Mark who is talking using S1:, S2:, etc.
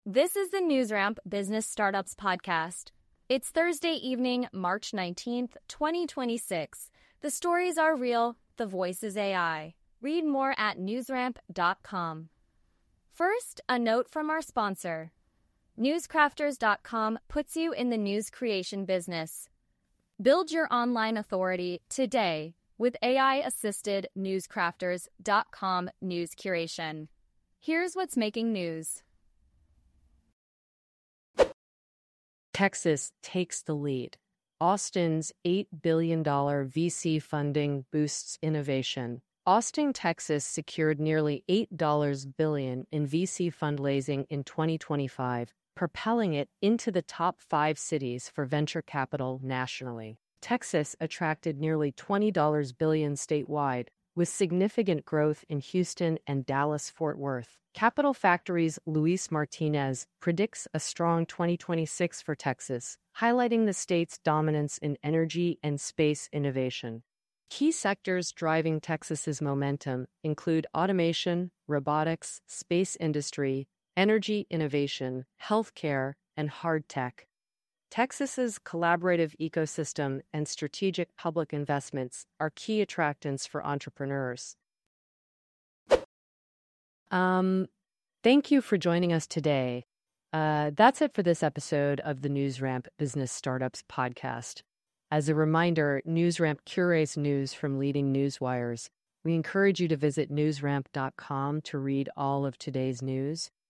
S1: This is the NewsRamp Business Startups Podcast. It's Thursday evening, March 19th, 2026. The stories are real, the voice is AI. Read more at newsramp.com. First, a note from our sponsor. Newscrafters.com puts you in the news creation business. Build your online authority today with AI-assisted newscrafters.com news curation. Here's what's making news.
S2: Texas takes the lead. Austin's $8 billion VC funding boosts innovation. Austin, Texas secured nearly $8 billion in VC fundraising in 2025, propelling it into the top 5 cities for venture capital nationally. Texas attracted nearly $20 billion statewide, with significant growth in Houston and Dallas-Fort Worth. Capital Factory's Luis Martinez predicts a strong 2026 for Texas, highlighting the state's dominance in energy and space innovation. Key sectors driving Texas's momentum include automation, robotics, space industry, energy innovation, healthcare, and hard tech. Texas's collaborative ecosystem and strategic public investments are key attractants for entrepreneurs. Thank you for joining us today. That's it for this episode of the NewsRamp Business Startups Podcast. As a reminder, NewsRamp curates news from leading news wires. We encourage you to visit newsramp.com to read all of today's news.